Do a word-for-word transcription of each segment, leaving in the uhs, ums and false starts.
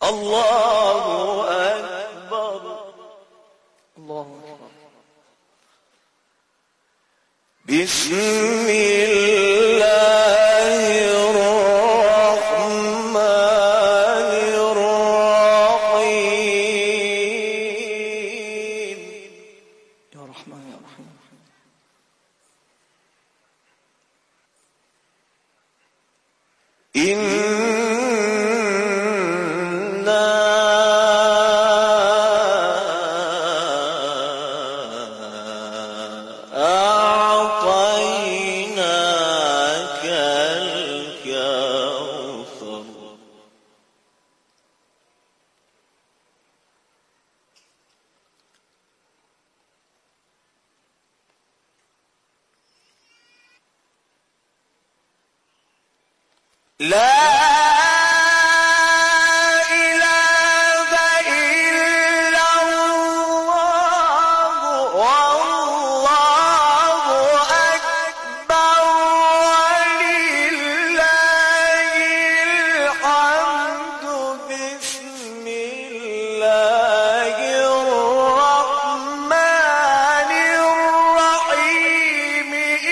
الله أكبر الله أكبر. بسم الله الرحمن الرحيم. يا رحمن يا رحيم. لا إله إلا الله والله أكبر ولله الحمد. بسم الله الرحمن الرحيم.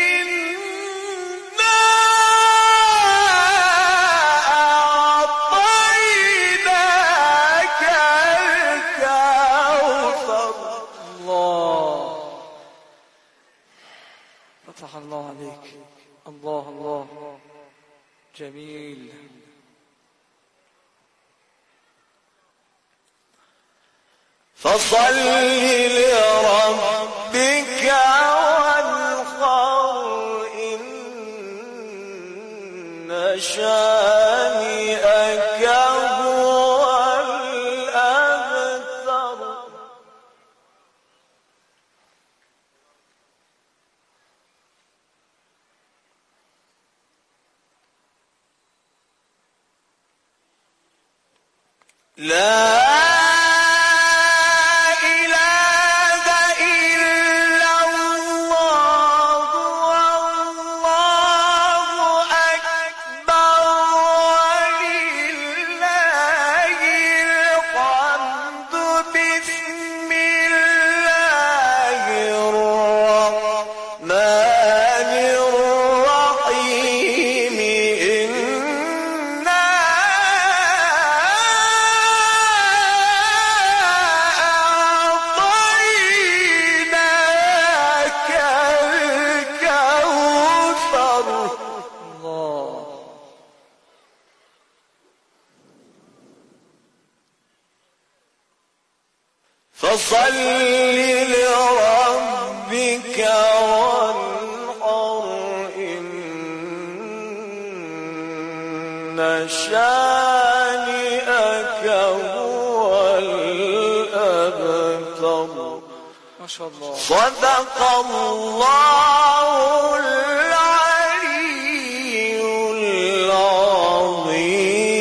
فتح الله عليك. الله الله جميل. فصل لربك وانحر إن شانئك هو الأبتر. لا إله إلا الله والله أكبر ولله الحمد. بسم الله الرحمن الرحيم. فصل لربك وانحر إن شانئك هو الأبتر. ما شاء الله. صدق الله العلي العظيم.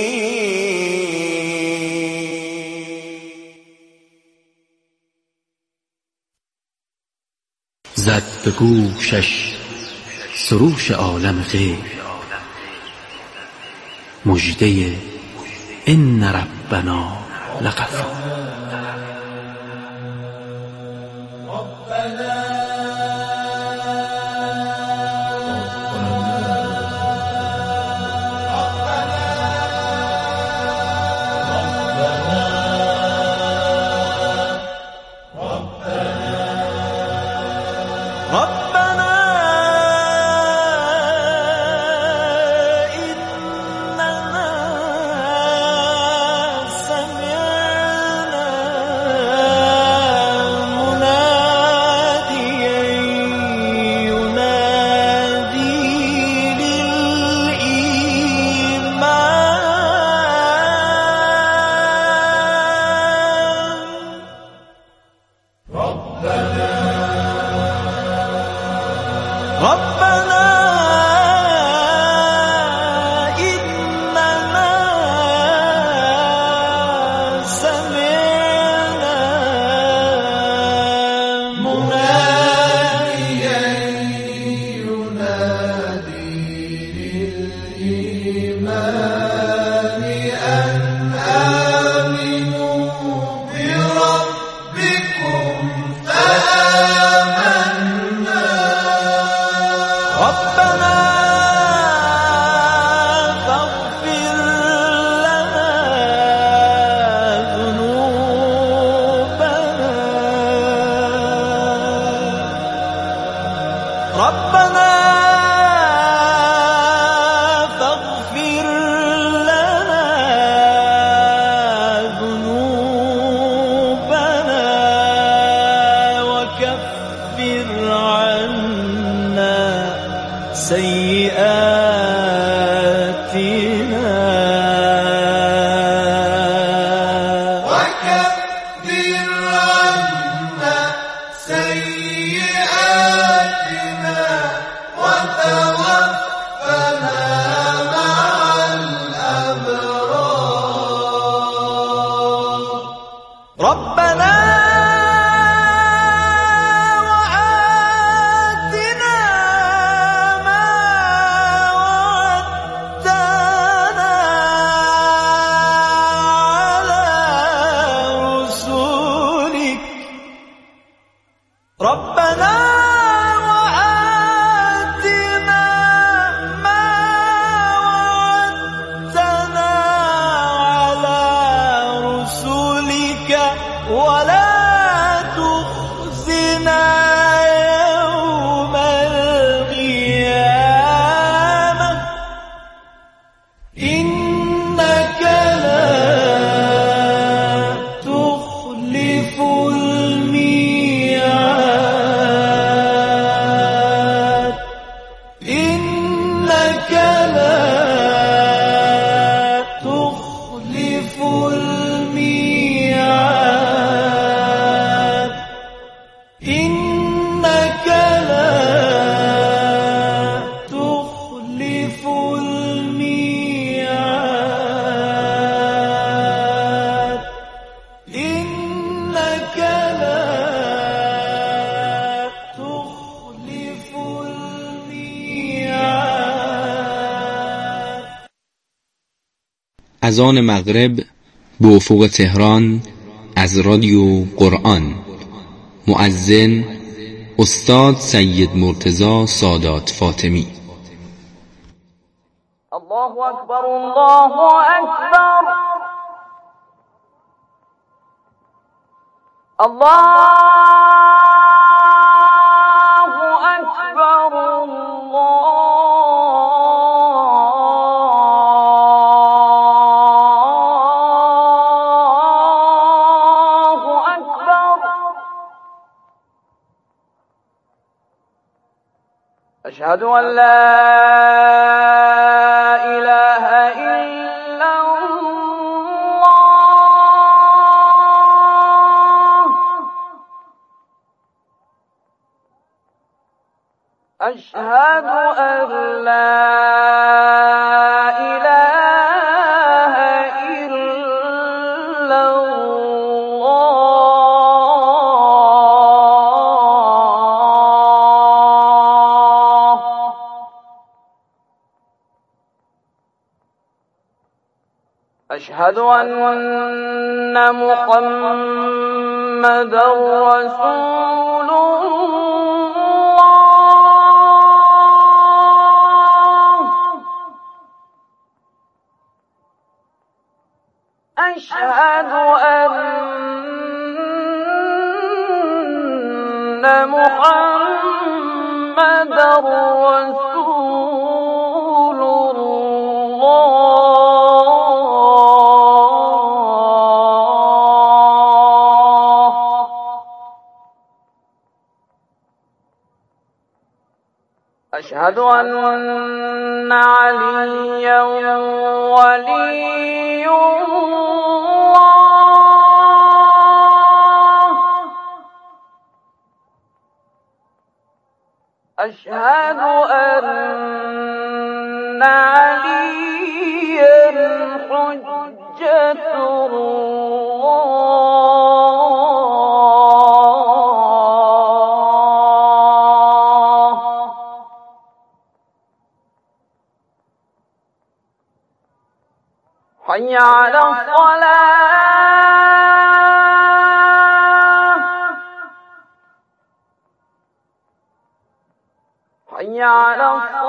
زد به گوشش سروش عالم غیب، مژده ان ربنا لغفور. ربنا إننا سمعنا ربنا وآتنا ما وعدتنا على رسلك ربنا وآتنا ما وعدتنا على رسلك ولا تخزنا يوم القيامة إنك لا تخلف الميعاد إنك لا تخلف الميعاد إنك لا تخلف الميعاد إنك لا تخلف الميعاد. اذان مغرب به افق تهران از رادیو قرآن. مؤذن استاد سید مرتضی سادات فاطمی. الله أكبر الله أكبر الله أكبر الله أكبر. أشهد أن لا إله إلا الله. أشهد أن لا إله إلا الله. أشهد أن محمدا رسول الله. أشهد أن محمدا رسول الله. أشهد أن عليا ولي الله. أشهد أن عليا حجة الله. حي على الصلاة. حي على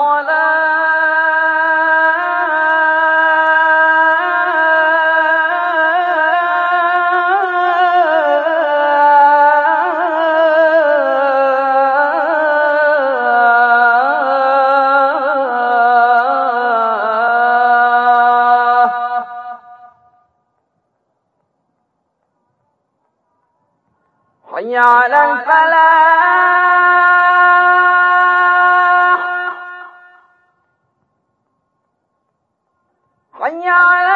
حي على الفلاح. حي على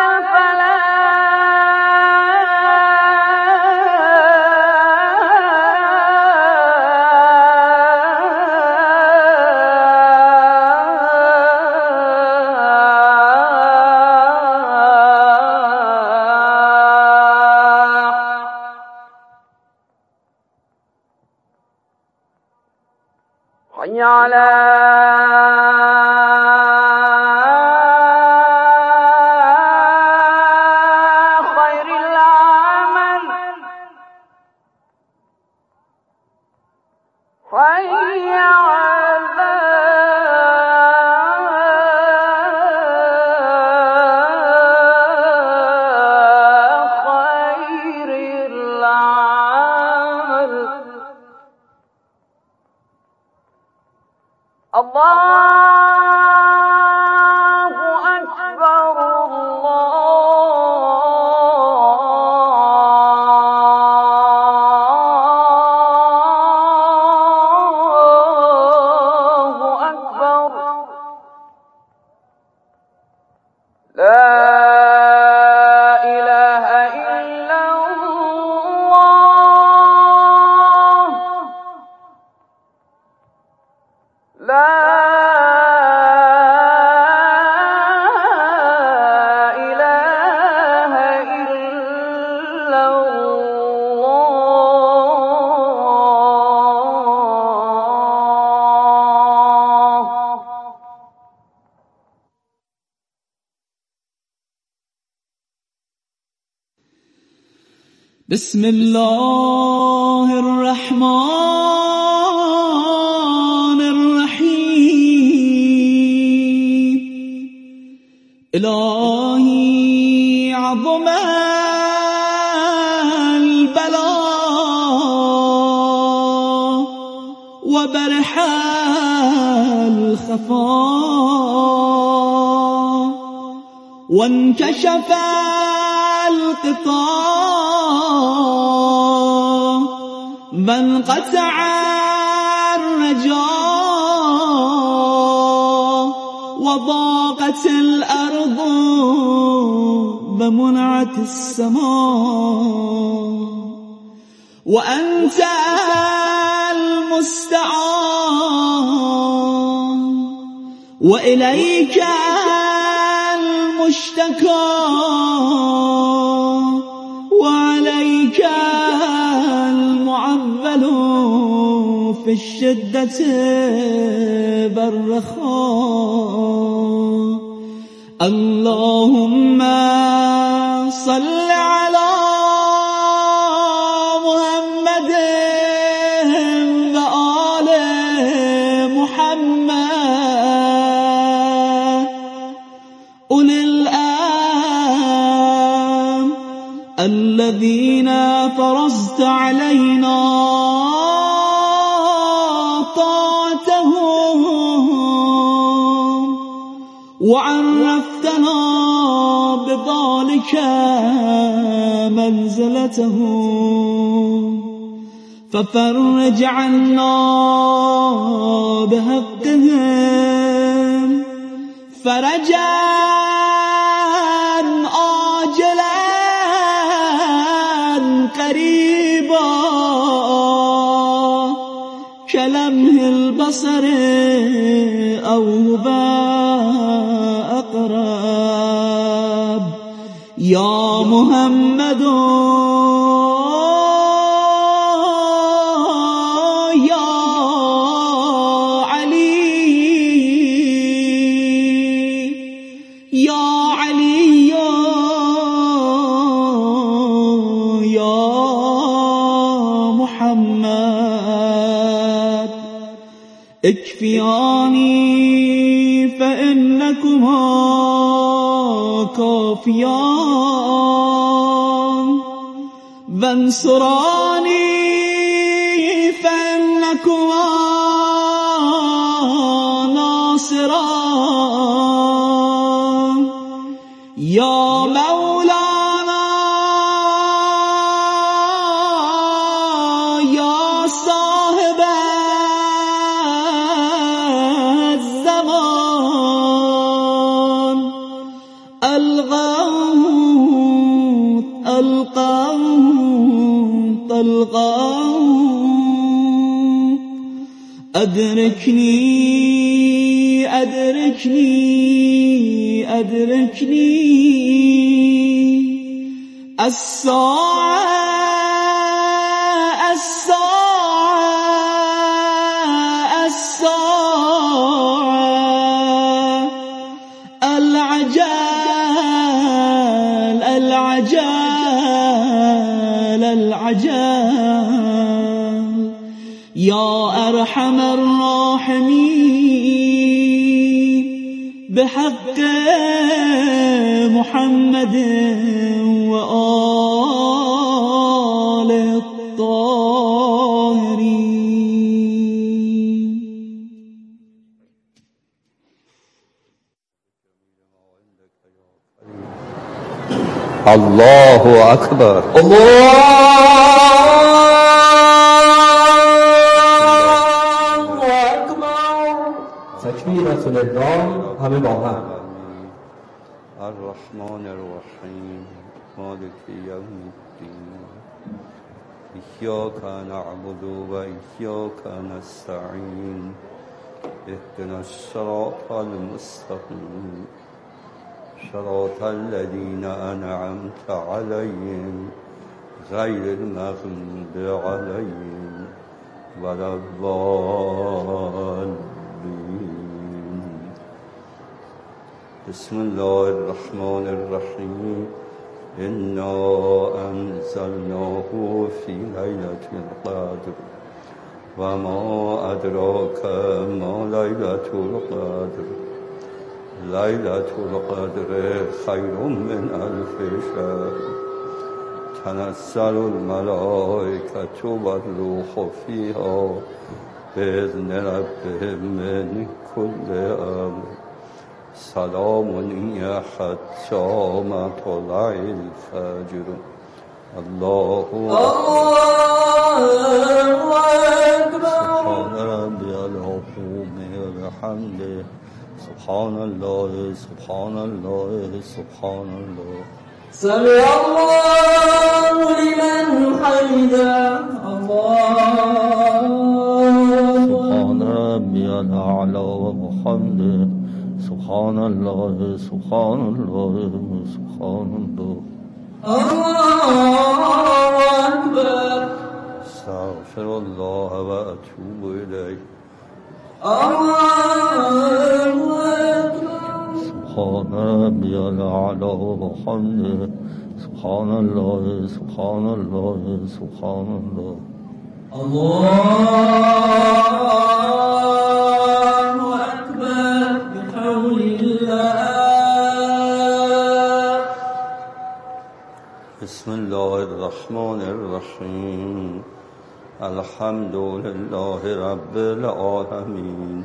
الفلاح. حي على خير العمل حي على خير العمل الله أكبر الله أكبر لا إله إلا الله لا إله إلا الله بسم الله الرحمن الرحيم إلهي عظم البلاء وبرح الخفاء وانكشف القطاع وانقطع الرجاء وضاقت الأرض ومنعت السماء وأنت المستعان وإليك المشتكى وعليك المعول في الشدة بالرخاء اللهم صل على محمد وآل محمد أولي الأمر الذين فرضت علينا طاعتهم وعرفتنا بذلك منزلتهم ففرج عنا بحقهم فرجا عاجلا قريبا كلمح البصر أو هو أقرب يا محمد يا علي يا علي يا محمد اكفياني فإنكما كافيان وانصراني فإنكما ناصران يا مولانا يا صاحب الزمان الغوث القوث الغوث أدركني أدركني أدركني الساعة الساعة الساعة أجل العجل يا أرحم الراحمين بحق محمد وآل الطاهرين. الله أكبر. الله أكبر. تکبیرة لله. همه با هم. الرحمن الرحیم مالک یوم الدین إياك نعبد وإياك نستعين اهدنا الصراط المستقيم صراط الذين أنعمت عليهم غير المغضوب عليهم ولا الضالين. بسم الله الرحمن الرحيم. إنا أنزلناه في ليلة القدر وما أدراك ما ليلة القدر ليلة القدر خير من ألف شهر تنزل الملائكة والروح فيها بإذن ربهم من كل أمر سلام هي حتى مطلع الفجر. الله أكبر. سبحان ربي العظيم وبحمده سبحان الله سبحان الله سبحان الله. سمع الله لمن حمده. الله سبحان ربي الأعلى وبحمده سبحان الله سبحان الله سبحان الله. الله أكبر. استغفر الله وأتوب إليه. الله أكبر. سبحان ربي الأعلى وبحمده سبحان الله سبحان الله سبحان الله. الله أكبر بحول الله. بسم الله الرحمن الرحيم. الحمد لله رب العالمين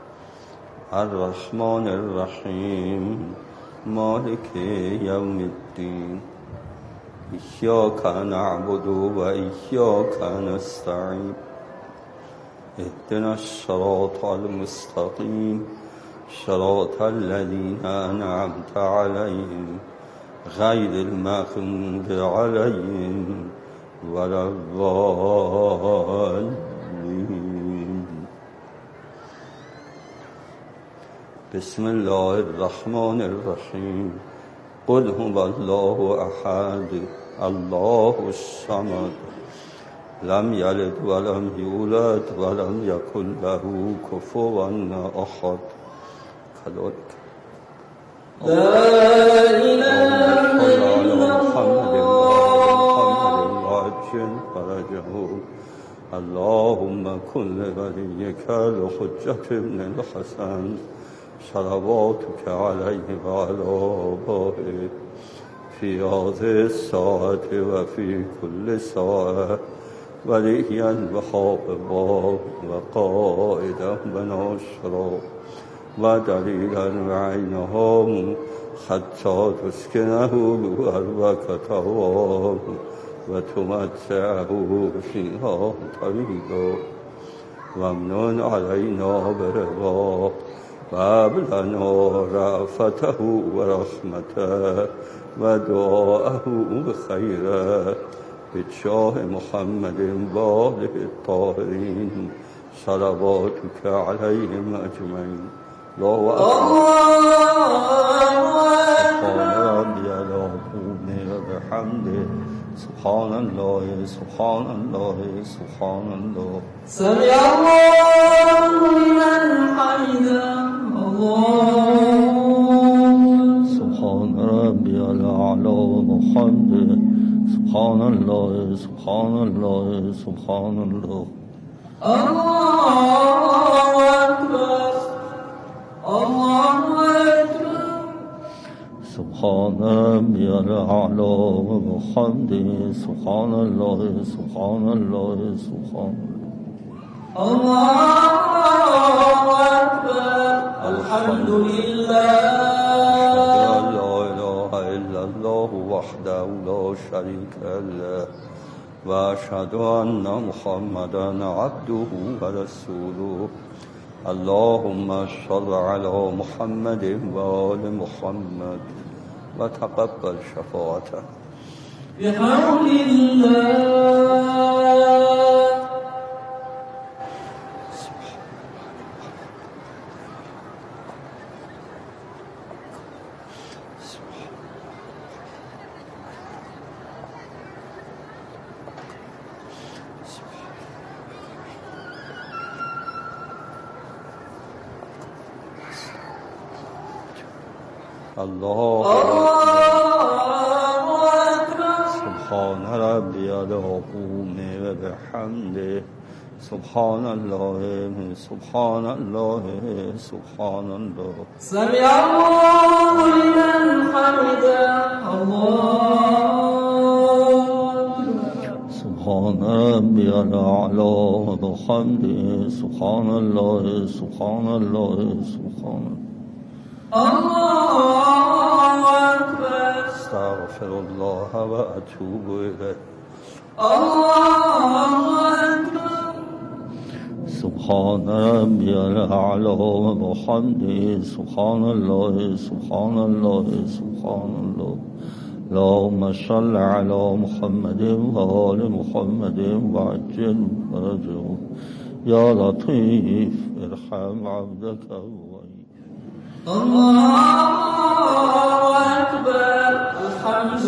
الرحمن الرحيم مالك يوم الدين إياك نعبد وإياك نستعين اهدنا الصراط المستقيم صراط الذين أنعمت عليهم غير المغضوب عليهم ولا الضالين. بسم الله الرحمن الرحيم. قل هو الله أحد الله الصمد لم يلد ولم يولد ولم يكن له كفوا أحد. كذلك لا إله إلا الله. اللهم كن لوليك الحجة بن الحسن صلواتك عليه وعلى آبائه في هذه الساعة وفي كل ساعة وليا وحافظا وقائدا وناصرا ودليلا وعينها حتى تسكنه أرضك طوام وتمتعه فيها طويلا وامنن علينا برضاه وهب لنا رأفته ورحمته ودعاءه خيرا بجاه محمد وآله الطاهرين صلواتك عليهم أجمعين. الله أكبر. سبحان الله سبحان الله سبحان الله. سمع الله لمن حمده. الله سبحان ربي الأعلى وبحمده سبحان الله سبحان الله سبحان الله الله أكبر الله أكبر سبحان ربي الأعلى وبحمده سبحان الله سبحان الله سبحان الله أكبر الحمد لله لا إله إلا الله وحده لا شريك له وأشهد أن محمدا عبده ورسوله اللهم صل على محمد وآل محمد وتقبل شفاعته بحول الله الله أكبر سبحان ربي العظيم وبحمده سبحان الله سبحان الله سبحان الله سمع الله لمن حمده الله سبحان ربي الأعلى وبحمده سبحان الله سبحان الله سبحان الله الله أكبر استغفر الله وأتوب إليه الله أكبر سبحان ربي الأعلى وبحمده سبحان الله سبحان الله سبحان الله اللهم صل على محمد وآل محمد وعجل فرجه يا لطيف ارحم عبدك وإياه الله أكبر الحمد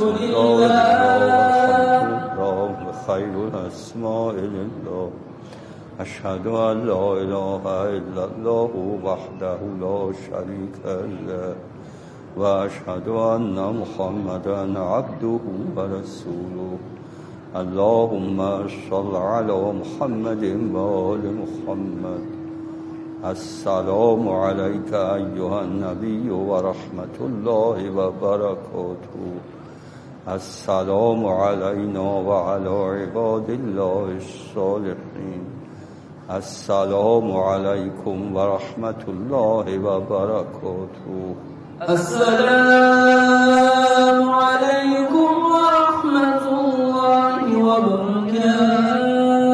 لله خير الأسماء لله أشهد أن لا إله إلا الله وحده لا شريك له وأشهد أن محمدا عبده ورسوله اللهم صل على محمد وآل محمد السلام عليك أيها النبي ورحمة الله وبركاته السلام علينا وعلى عباد الله الصالحين السلام عليكم ورحمة الله وبركاته السلام عليكم ورحمة الله وبركاته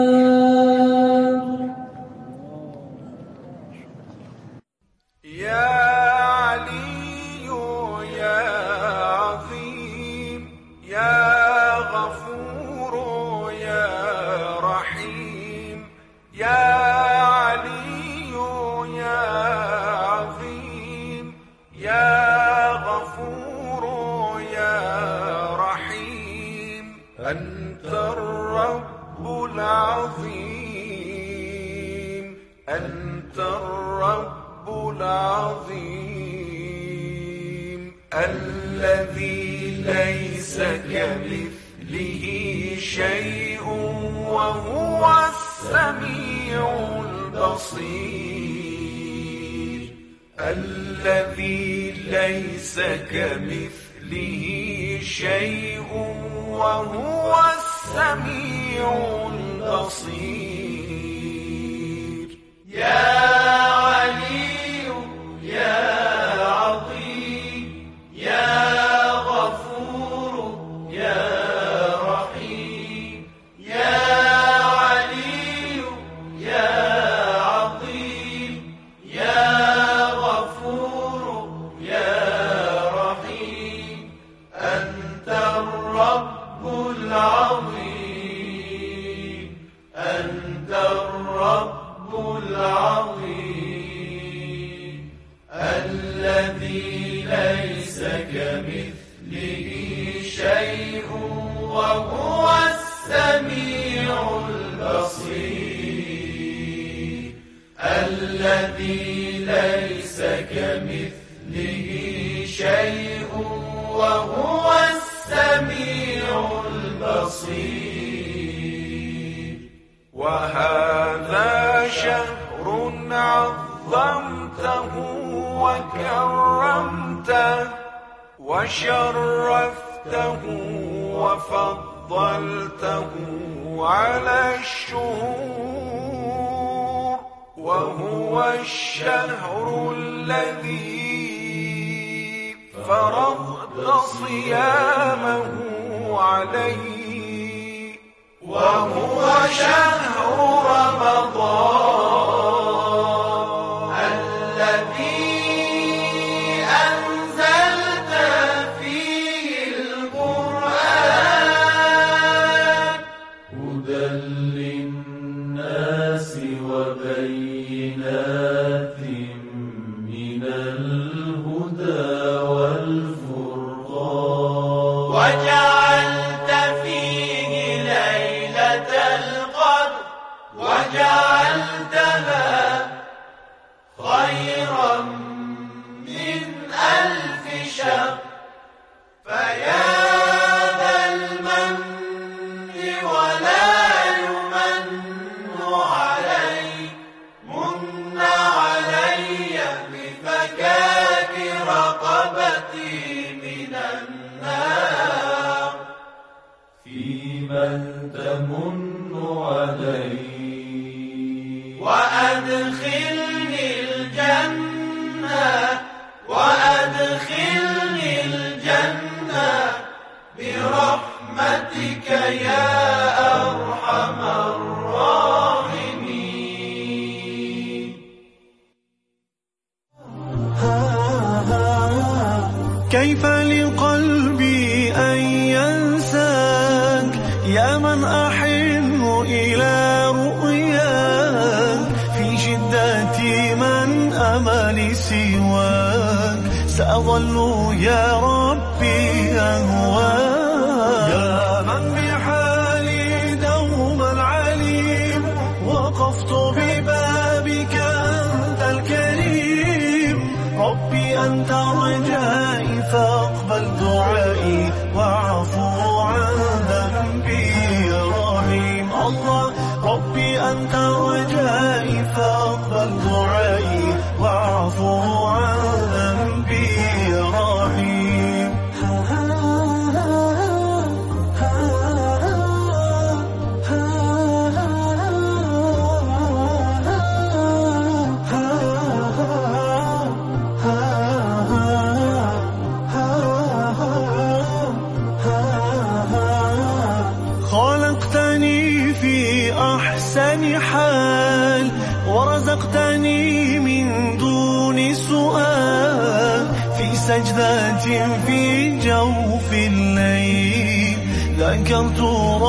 يا علي يا عظيم يا غفور يا رحيم يا علي يا عظيم يا غفور يا رحيم أنت الرب العظيم أنت الرب العظيم الذي ليس كمثله شيء وهو السميع البصير الذي ليس كمثله شيء وهو السميع البصير يا الذي ليس كمثله شيء وهو السميع البصير تصير. وهذا شهر عظمته وكرمته وشرفته وفضلته على الشهور، وهو الشهر الذي فرضت صيامه عليه، وهو شهر رمضان الذي أنزلت فيه القرآن هدى للناس وبينات من الهدى والفرقان، وجعلت فيه ليلة القدر وجعلتها خيرا من ألف شهر. فيا ذا المن ولا يمن علي، من علي بفكاك رقبتي من النار. في من تمن علي وأدخلني الجنة، وأدخلني الجنة برحمتك يا أرحم الراحمين. كيف لقلبي أن ينساك يا من أحن إلى رؤياك، في شدتي من أمل سواك، سأظل يا ربي أهواك. يا من بحالي دوما عليم، وقفت ببابك أنت الكريم. ربي أنت رجائي فاقبل دعائي، واعفو عن ذنبي يا رحيم. الله ربي أنت رجائي فاقبل دعائي، واعفو عن ذنبي يا رحيم. خلقتني في أحسن حال، ورزقتني من دون سؤال، في سجدة في جوف الليل ذكرت